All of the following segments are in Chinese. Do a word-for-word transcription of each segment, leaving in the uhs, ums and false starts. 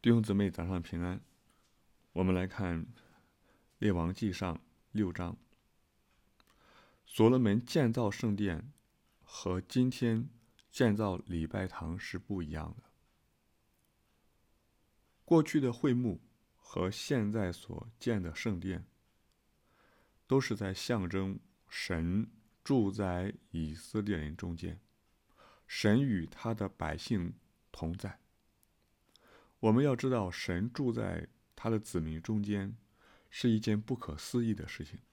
弟兄姊妹，早上平安。我们来看列王纪上六章。所罗门建造圣殿和今天建造礼拜堂是不一样的。过去的会幕和现在所建的圣殿都是在象征神住在以色列人中间，神与他的百姓同在。我们要知道，神住在他的子民中间是一件不可思议的事情。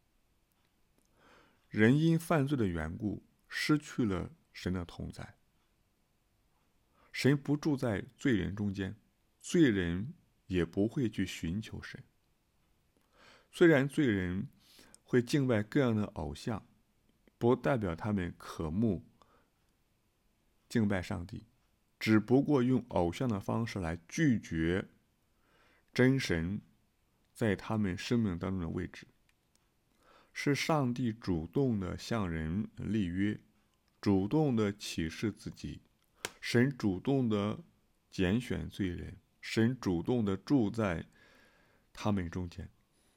人因犯罪的缘故失去了神的同在，神不住在罪人中间，罪人也不会去寻求神。虽然罪人会敬拜各样的偶像，不代表他们渴慕敬拜上帝，只不过用偶像的方式来拒绝真神在他们生命当中的位置。是上帝主动的向人立约，主动的启示自己，神主动的拣选罪人，神主动的住在他们中间。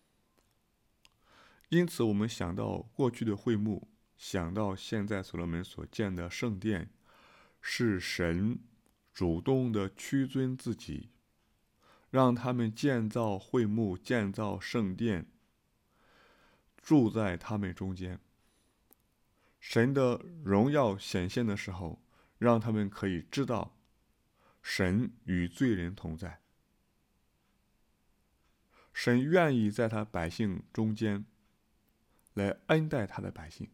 因此我们想到过去的会幕，想到现在所罗门所建的圣殿，是神主动的屈尊自己，让他们建造会幕，建造圣殿，住在他们中间。神的荣耀显现的时候，让他们可以知道神与罪人同在，神愿意在他百姓中间来恩待他的百姓。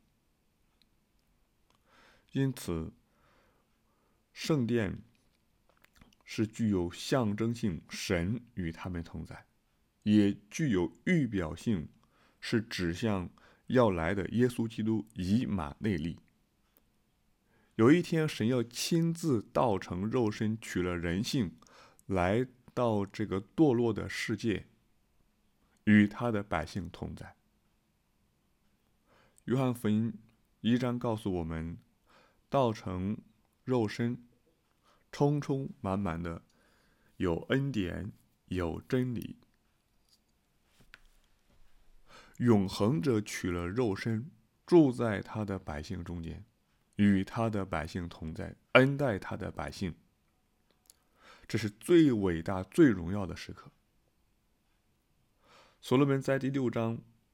因此圣殿是具有象征性，神与他们同在，也具有预表性，是指向要来的耶稣基督以马内利。有一天神要亲自道成肉身，取了人性，来到这个堕落的世界，与他的百姓同在。约翰福音一章告诉我们，道成肉身，充充满满的有恩典，有真理。永恒者取了肉身，住在他的百姓中间，与他的百姓同在，恩待他的百姓。这是最伟大最荣耀的时刻。所罗门在第六章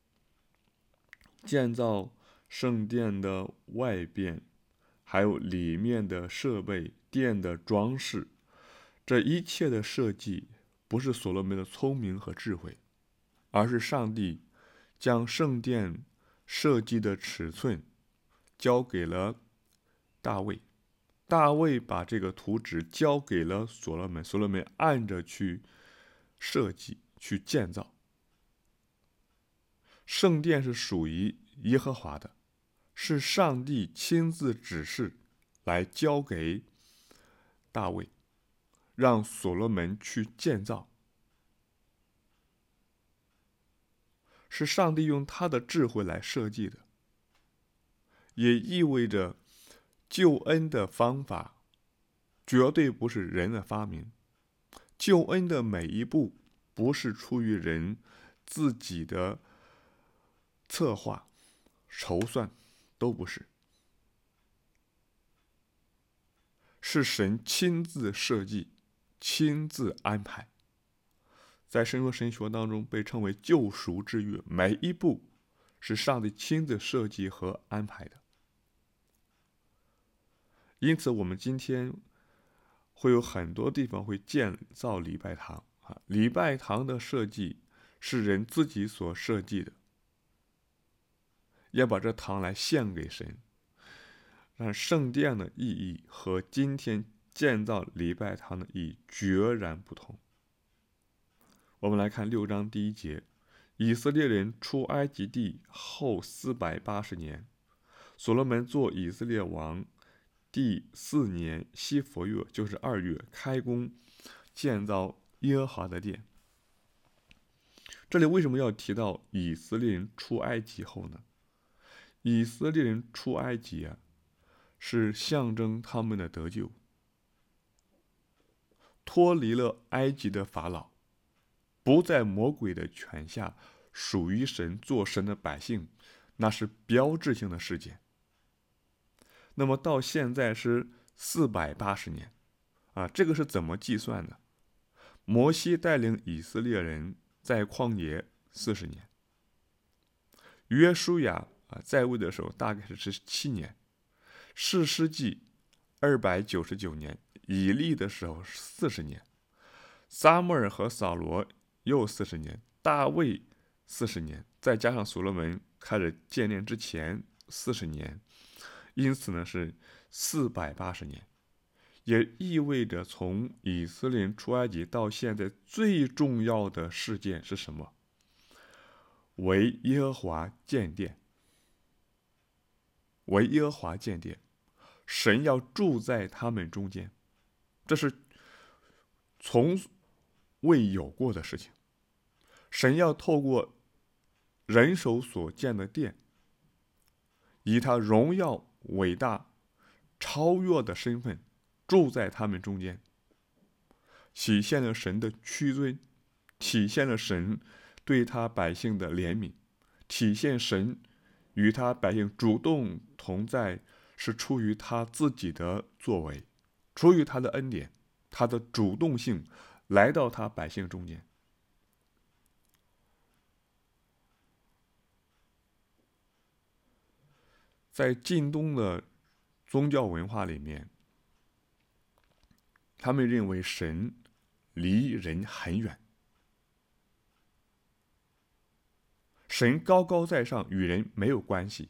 建造圣殿的外边，还有里面的设备，殿的装饰，这一切的设计不是所罗门的聪明和智慧，而是上帝将圣殿设计的尺寸交给了大卫，大卫把这个图纸交给了所罗门，所罗门按着去设计去建造。圣殿是属于耶和华的，是上帝亲自指示来交给大卫，让所罗门去建造。是上帝用他的智慧来设计的，也意味着救恩的方法绝对不是人的发明，救恩的每一步不是出于人自己的策划筹算，都不是，是神亲自设计，亲自安排。在神学神学当中被称为救赎之约，每一步是上帝亲自设计和安排的。因此我们今天会有很多地方会建造礼拜堂，礼拜堂的设计是人自己所设计的，要把这堂来献给神。让圣殿的意义和今天建造礼拜堂的意义决然不同。我们来看六章第一节，以色列人出埃及地后四百八十年，所罗门做以色列王第四年西弗月，就是二月，开工建造耶和华的殿。这里为什么要提到以色列人出埃及后呢？以色列人出埃及啊，是象征他们的得救。 脱离了埃及的法老，不在魔鬼的权下，属于神做神的百姓，那是标志性的事件。那么到现在是四百八十年啊，这个是怎么计算的？摩西带领以色列人在旷野四十年，约书亚啊在位的时候大概是十七年，士师记二百九十九年，以利的时候四十年，撒母耳和扫罗又四十年，大卫四十年，再加上所罗门开始建殿之前四十年，因此呢是四百八十年，也意味着从以色列人出埃及到现在最重要的事件是什么？为耶和华建殿，为耶和华建殿，神要住在他们中间，这是从未有过的事情。神要透过人手所建的殿，以他荣耀伟大超越的身份住在他们中间，体现了神的屈尊，体现了神对他百姓的怜悯，体现神与他百姓主动同在，是出于他自己的作为，出于他的恩典，他的主动性来到他百姓中间。在近东的宗教文化里面，他们认为神离人很远，神高高在上，与人没有关系。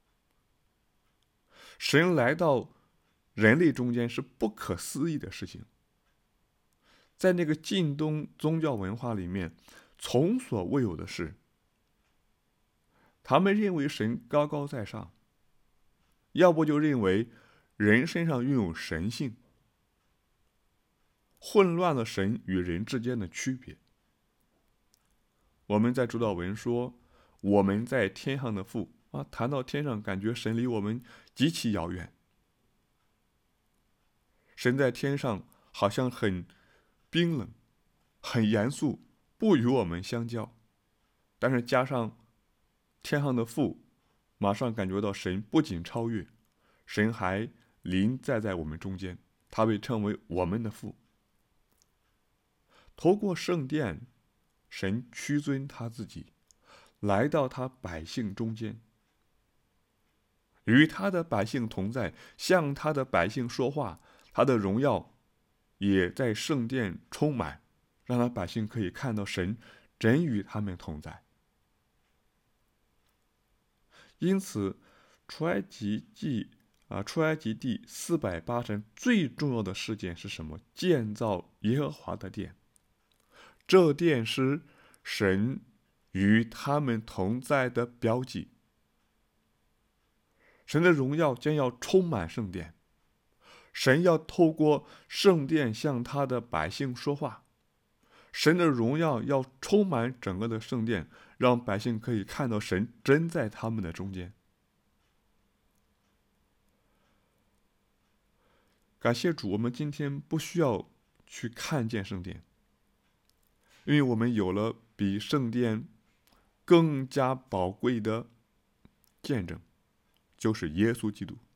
神来到人类中间是不可思议的事情。在那个近东宗教文化里面，从所未有的事。他们认为神高高在上，要不就认为人身上拥有神性，混乱了神与人之间的区别。我们在主祷文说我们在天上的父啊，谈到天上，感觉神离我们极其遥远。神在天上好像很冰冷，很严肃，不与我们相交。但是加上天上的父，马上感觉到神不仅超越，神还临在在我们中间，他被称为我们的父。透过圣殿，神屈尊他自己，来到他百姓中间，与他的百姓同在，向他的百姓说话，他的荣耀也在圣殿充满，让他百姓可以看到神真与他们同在。因此出埃及记啊，出埃及第四百八十最重要的事件是什么？建造耶和华的殿。这殿是神与他们同在的标记。神的荣耀将要充满圣殿，神要透过圣殿向他的百姓说话，神的荣耀要充满整个的圣殿，让百姓可以看到神真在他们的中间。感谢主，我们今天不需要去看见圣殿，因为我们有了比圣殿更加宝贵的见证，就是耶稣基督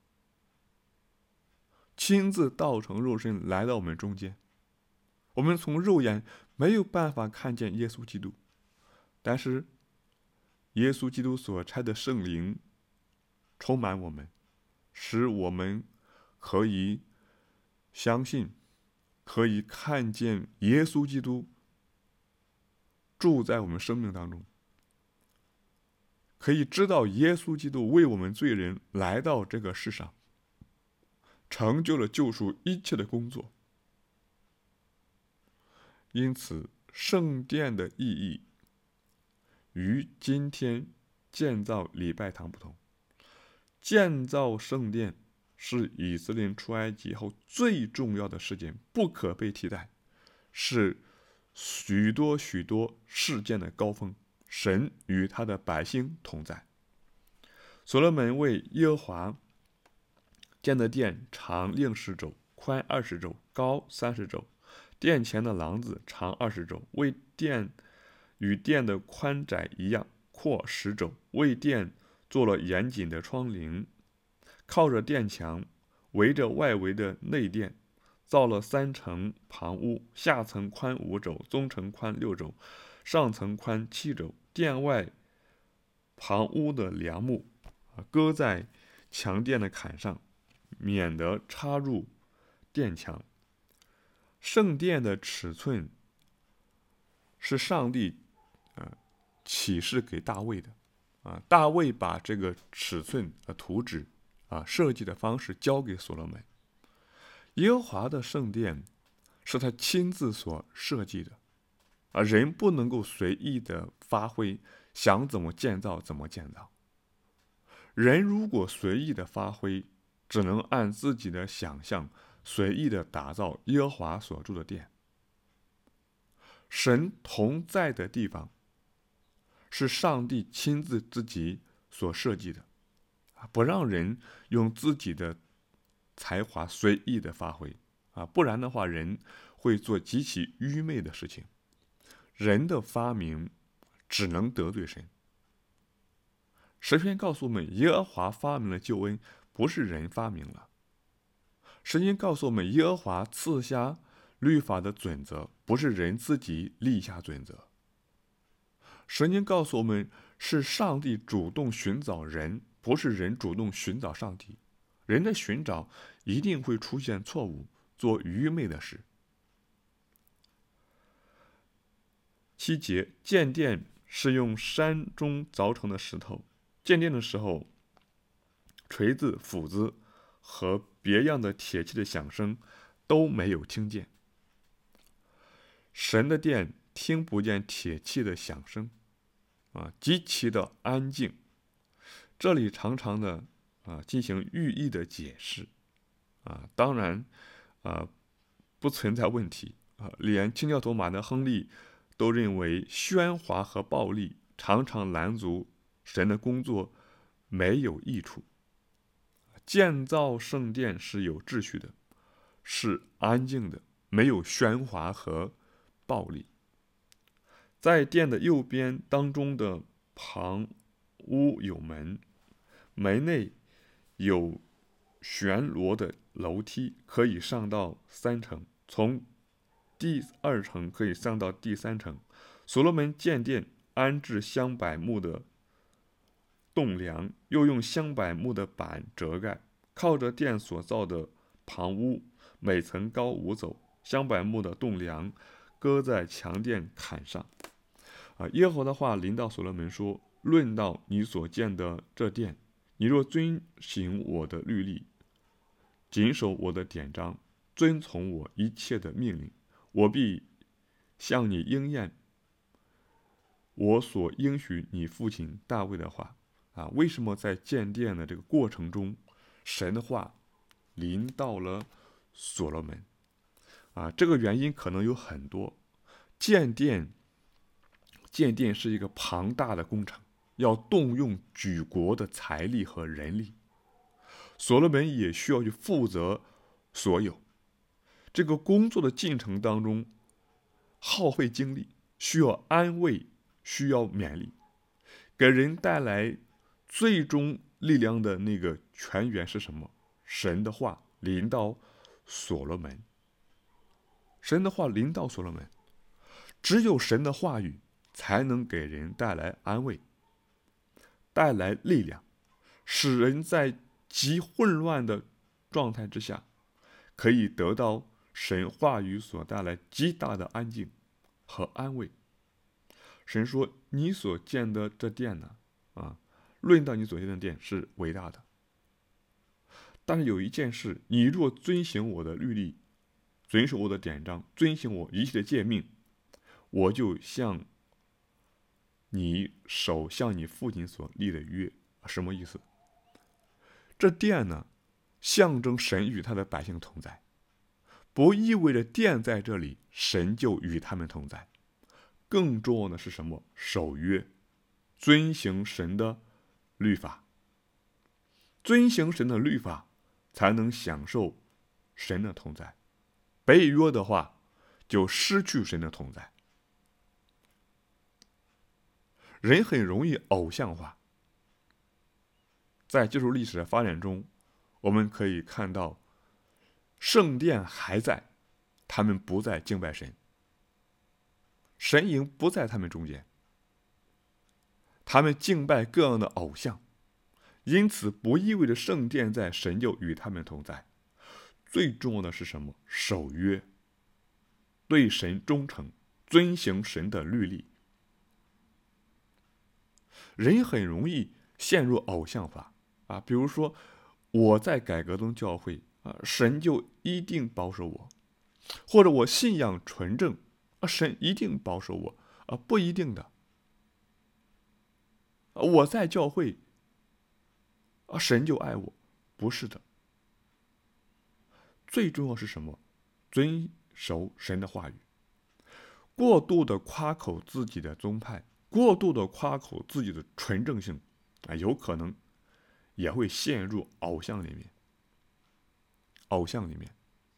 亲自道成肉身来到我们中间。我们从肉眼没有办法看见耶稣基督，但是耶稣基督所差的圣灵充满我们，使我们可以相信，可以看见耶稣基督住在我们生命当中，可以知道耶稣基督为我们罪人来到这个世上，成就了救赎一切的工作。因此圣殿的意义与今天建造礼拜堂不同。建造圣殿是以色列出埃及后最重要的事件，不可被替代，是许多许多事件的高峰。神与他的百姓同在。所罗门为耶和华建的殿长六十肘，宽二十肘，高三十肘， 殿前的廊子长二十肘，为殿与殿的宽窄一样，阔十肘，为殿做了严谨的窗棂，靠着殿墙，围着外围的内殿，造了三层旁屋，下层宽五肘，中层宽六肘，上层宽七肘。殿外旁屋的梁木搁在墙殿的坎上，免得插入殿墙。圣殿的尺寸是上帝呃启示给大卫的啊，大卫把这个尺寸的图纸啊设计的方式交给所罗门。耶和华的圣殿是他亲自所设计的啊，人不能够随意的发挥，想怎么建造怎么建造。人如果随意的发挥，只能按自己的想象随意的打造耶和华所住的殿。神同在的地方是上帝亲自自己所设计的，不让人用自己的才华随意的发挥啊，不然的话，人会做极其愚昧的事情。人的发明只能得罪神。诗篇告诉我们，耶和华发明了救恩，不是人发明了。圣经告诉我们，耶和华赐下律法的准则，不是人自己立下准则。圣经告诉我们，是上帝主动寻找人，不是人主动寻找上帝。人的寻找一定会出现错误，做愚昧的事。七节，建殿是用山中凿成的石头。建殿的时候，锤子、斧子和别样的铁器的响声都没有听见。神的殿听不见铁器的响声啊，极其的安静。这里常常的啊进行寓意的解释啊，当然啊不存在问题啊，连清教徒马德亨利都认为喧哗和暴力常常拦阻神的工作，没有益处。建造圣殿是有秩序的，是安静的，没有喧哗和暴力。在殿的右边当中的旁屋有门，门内有旋螺的楼梯，可以上到三层，从第二层可以上到第三层。所罗门建殿安置香柏木的栋梁，又用香柏木的板遮盖，靠着殿所造的旁屋，每层高五肘，香柏木的栋梁搁在墙殿坎上。啊，耶和华的话临到所罗门说：论到你所建的这殿，你若遵行我的律例，谨守我的典章，遵从我一切的命令，我必向你应验我所应许你父亲大卫的话。啊，为什么在建殿的这个过程中，神的话临到了所罗门？啊，这个原因可能有很多。建殿，建殿是一个庞大的工程，要动用举国的财力和人力。所罗门也需要去负责所有这个工作的进程当中，耗费精力，需要安慰，需要勉励，给人带来最终力量的那个泉源是什么？神的话临到所罗门，神的话临到所罗门，只有神的话语才能给人带来安慰，带来力量，使人在极混乱的状态之下，可以得到神话语所带来极大的安静和安慰。神说：你所建的这殿呢，啊，论到你所建的殿是伟大的，但是有一件事，你若遵行我的律例，遵守我的典章，遵行我一切的诫命，我就像你守向你父亲所立的约。什么意思？这殿呢，象征神与他的百姓同在，不意味着殿在这里，神就与他们同在。更重要的是什么？守约，遵行神的律法，遵行神的律法，才能享受神的同在。背约的话， 就失去神的同在。人很容易偶像化。在基督历史的发展中，我们可以看到，圣殿还在，他们不再敬拜神，神营不在他们中间，他们敬拜各样的偶像，因此不意味着圣殿在，神就与他们同在。最重要的是什么？守约，对神忠诚，遵行神的律例。人很容易陷入偶像化啊，比如说我在改革宗教会啊，神就一定保守我，或者我信仰纯正啊，神一定保守我啊，不一定的。我在教会啊，神就爱我，不是的。最重要是什么？遵守神的话语。过度的夸口自己的宗派，过度的夸口自己的纯正性啊，有可能也会陷入偶像里面。偶像里面，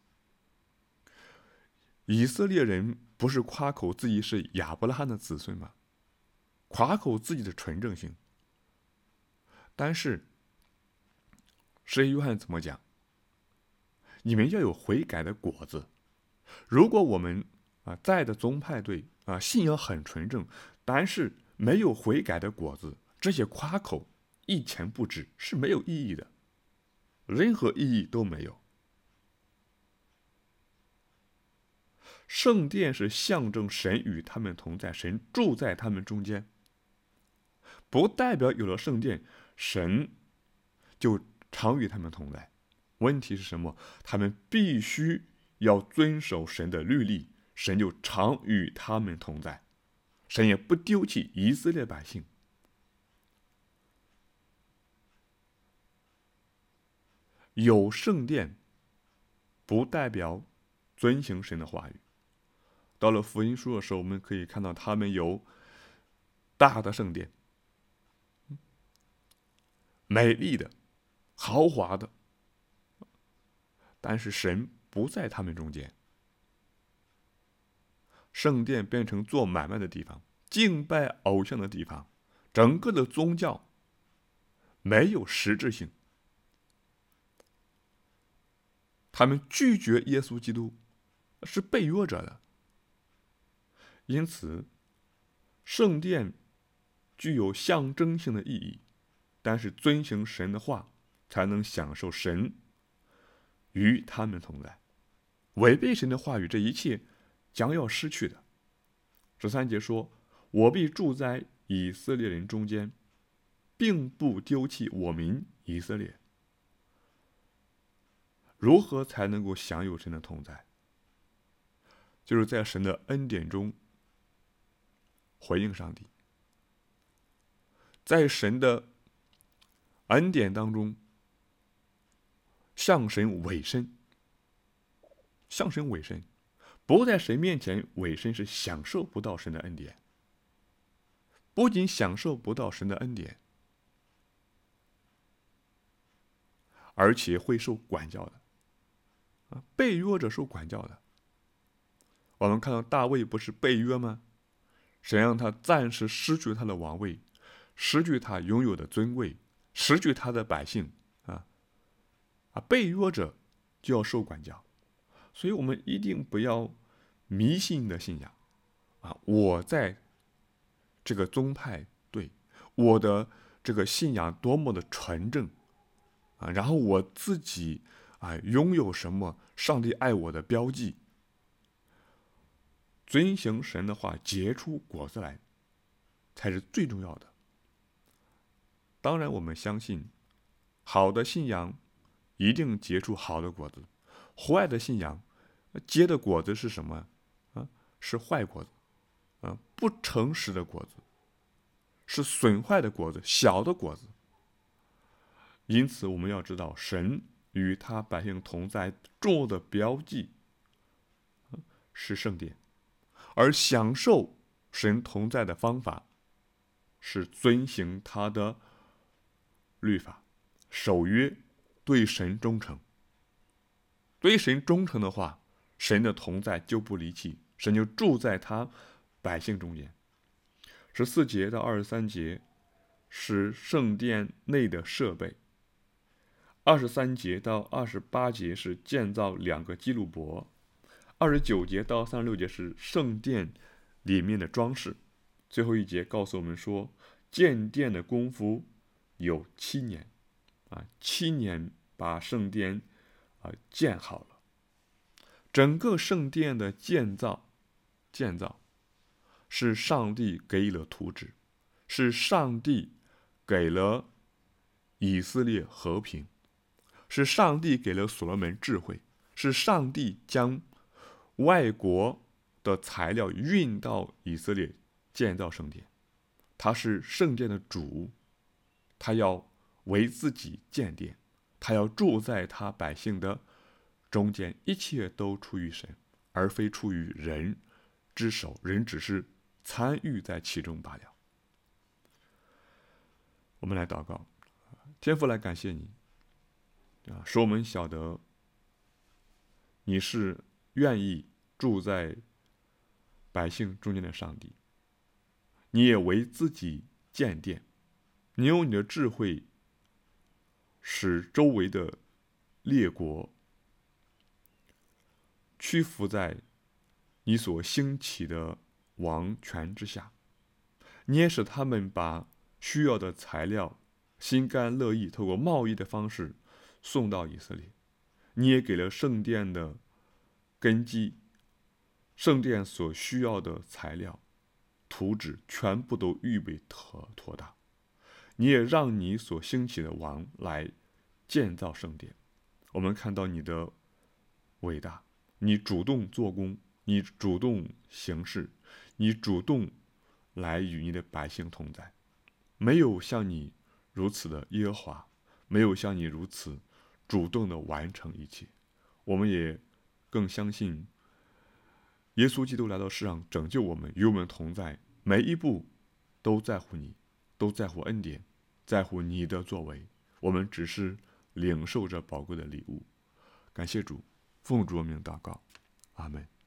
以色列人不是夸口自己是亚伯拉罕的子孙吗？夸口自己的纯正性，但是使徒约翰怎么讲？你们要有悔改的果子。如果我们啊在的宗派对啊信仰很纯正，但是没有悔改的果子，这些夸口一钱不值，是没有意义的，任何意义都没有。圣殿是象征神与他们同在，神住在他们中间，不代表有了圣殿，神就常与他们同在。问题是什么？他们必须要遵守神的律例，神就常与他们同在，神也不丢弃以色列百姓。有圣殿不代表遵行神的话语。到了福音书的时候，我们可以看到他们有大的圣殿，美丽的、豪华的，但是神不在他们中间。圣殿变成做买卖的地方，敬拜偶像的地方，整个的宗教没有实质性。他们拒绝耶稣基督，是背约者的。因此，圣殿具有象征性的意义，但是遵行神的话，才能享受神与他们同在。违背神的话语，这一切将要失去的。十三节说：“我必住在以色列人中间，并不丢弃我民以色列。”如何才能够享有神的同在？就是在神的恩典中回应上帝，在神的恩典当中向神委身，向神委身，不在神面前委身是享受不到神的恩典。不仅享受不到神的恩典，而且会受管教的。啊，被约者受管教的。我们看到大卫不是被约吗？神让他暂时失去他的王位，失去他拥有的尊贵，失去他的百姓啊啊！被约者就要受管教，所以我们一定不要迷信的信仰啊！我在这个宗派对我的这个信仰多么的纯正啊，然后我自己啊拥有什么上帝爱我的标记，遵行神的话，结出果子来，才是最重要的。当然，我们相信，好的信仰一定结出好的果子，坏的信仰结的果子是什么啊？是坏果子啊，不诚实的果子，是损坏的果子，小的果子。因此，我们要知道，神与他百姓同在重要的标记是圣殿。而享受神同在的方法是遵行他的律法，守约，对神忠诚。对神忠诚的话， 神的同在就不离弃，神就住在他百姓中间。十四节到二十三节是圣殿内的设备，二十三节到二十八节是建造两个基路伯，二十九节到三十六节是圣殿里面的装饰。最后一节告诉我们说，建殿的功夫有七年啊，七年把圣殿啊建好了。整个圣殿的建造，建造是上帝给予了图纸，是上帝给了以色列和平，是上帝给了所罗门智慧，是上帝将外国的材料运到以色列建造圣殿。他是圣殿的主，他要为自己建殿，他要住在他百姓的中间，一切都出于神，而非出于人之手，人只是参与在其中罢了。我们来祷告，天父，来感谢你啊，使我们晓得你是愿意住在百姓中间的上帝，你也为自己建殿，你用你的智慧使周围的列国屈服在你所兴起的王权之下，你也使他们把需要的材料心甘乐意透过贸易的方式送到以色列。你也给了圣殿的根基，圣殿所需要的材料图纸全部都预备妥当。你也让你所兴起的王来建造圣殿。我们看到你的伟大，你主动做工，你主动行事，你主动来与你的百姓同在。没有像你如此的耶和华，没有像你如此主动的完成一切。我们也更相信耶稣基督来到世上拯救我们，与我们同在，每一步都在乎你，都在乎恩典，在乎你的作为。我们只是领受着宝贵的礼物。感谢主，奉主名祷告，阿们。